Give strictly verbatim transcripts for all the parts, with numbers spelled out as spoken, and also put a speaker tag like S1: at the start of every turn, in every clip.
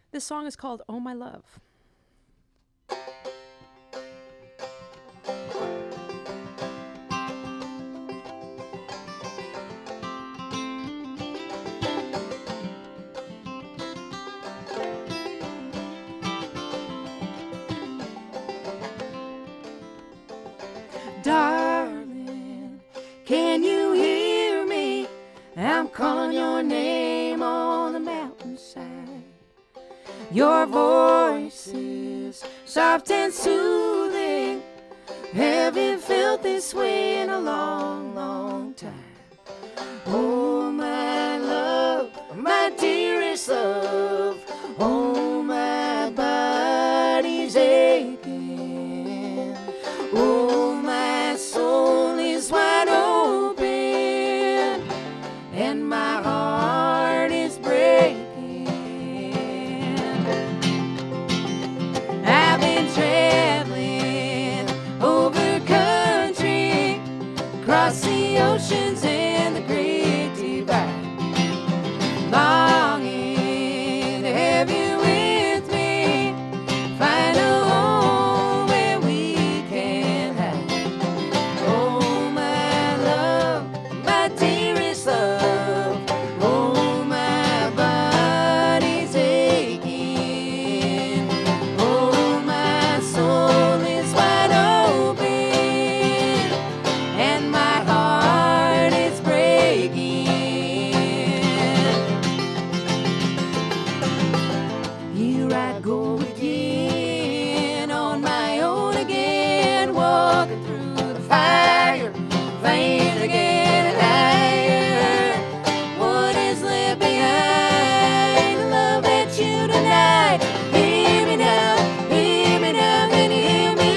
S1: This song is called Oh My Love. Darling, can you hear me? I'm calling your name on the mountainside. Your voice is soft and soothing. Haven't felt this way in a long, long time. Oh, my love, my dearest love. Oh, my body's aching. Oh, my soul is wide open, and my heart is breaking. I've been traveling over country, across the oceans and the great divide, longing to have you with me, find a home where we can hide. Oh, my love, my dearest love. Oh, my body's aching. Oh, my soul is wide open, and my heart is breaking. Here I go again, on my own again, walking through the fire, flames again and higher. What is left behind? The love that you denied. Hear me now, hear me now, can you hear me?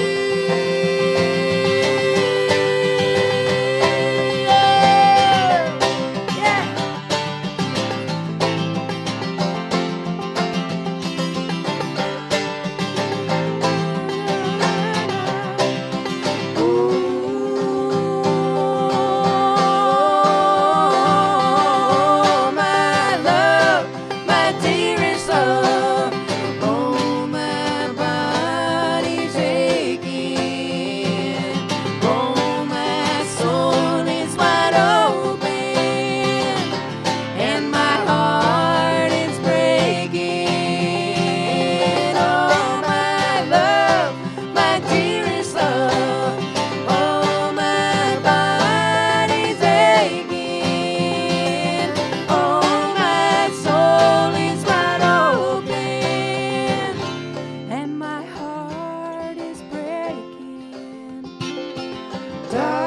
S1: Oh, yeah. Oh, my love, my dearest love. Oh, my body's aching. Oh, my soul is wide open, and my heart is breaking. Oh, my love, my dearest love. Oh, my body's aching. Oh, my soul is wide open, and my heart is breaking.